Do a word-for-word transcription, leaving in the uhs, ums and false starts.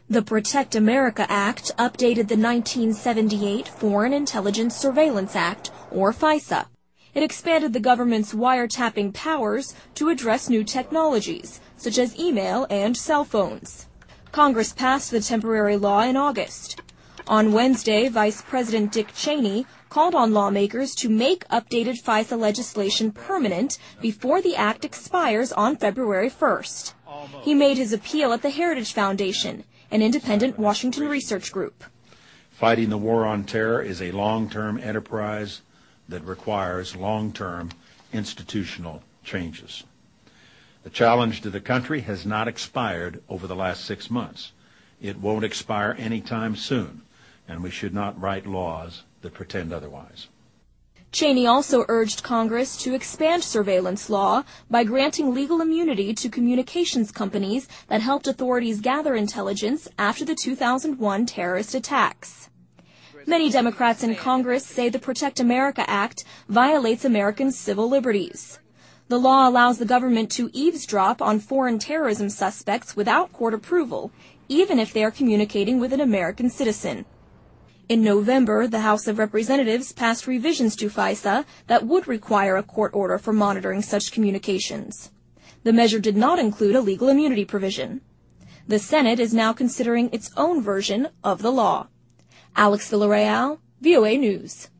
The Protect America Act updated the nineteen seventy-eight Foreign Intelligence Surveillance Act, or FISA. It expanded the government's wiretapping powers to address new technologies, such as email and cell phones. Congress passed the temporary law in August. On Wednesday, Vice President Dick Cheney called on lawmakers to make updated FISA legislation permanent before the act expires on February first. He made his appeal at the Heritage Foundation, an independent Washington research group. Fighting the war on terror is a long-term enterprise that requires long-term institutional changes. The challenge to the country has not expired over the last six months. It won't expire anytime soon, and we should not write laws that pretend otherwise. Cheney also urged Congress to expand surveillance law by granting legal immunity to communications companies that helped authorities gather intelligence after the two thousand one terrorist attacks. Many Democrats in Congress say the Protect America Act violates Americans' civil liberties. The law allows the government to eavesdrop on foreign terrorism suspects without court approval, even if they are communicating with an American citizen. In November, the House of Representatives passed revisions to FISA that would require a court order for monitoring such communications. The measure did not include a legal immunity provision. The Senate is now considering its own version of the law. Alex Villarreal, V O A News.